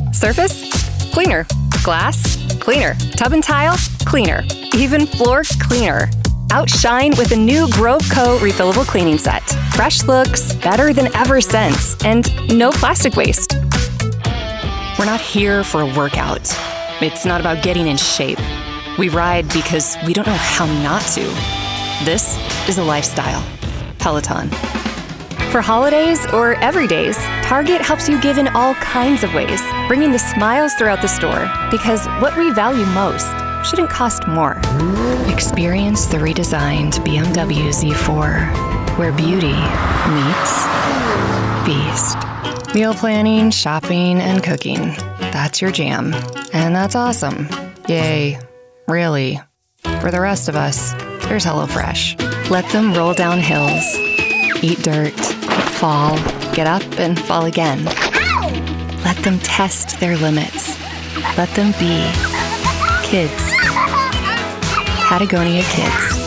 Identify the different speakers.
Speaker 1: Surface? Cleaner. Glass? Cleaner. Tub and tile? Cleaner. Even floor cleaner. Outshine with a new Grove Co. refillable cleaning set. Fresh looks, better than ever since, and no plastic waste. We're not here for a workout. It's not about getting in shape. We ride because we don't know how not to. This is a lifestyle. Peloton. For holidays or everydays, Target helps you give in all kinds of ways, bringing the smiles throughout the store, because what we value most shouldn't cost more. Experience the redesigned BMW Z4, where beauty meets beast. Meal planning, shopping, and cooking. That's your jam. And that's awesome. Yay. Really. For the rest of us, there's HelloFresh. Let them roll down hills, eat dirt, fall, get up, and fall again. Let them test their limits. Let them be kids. Patagonia Kids.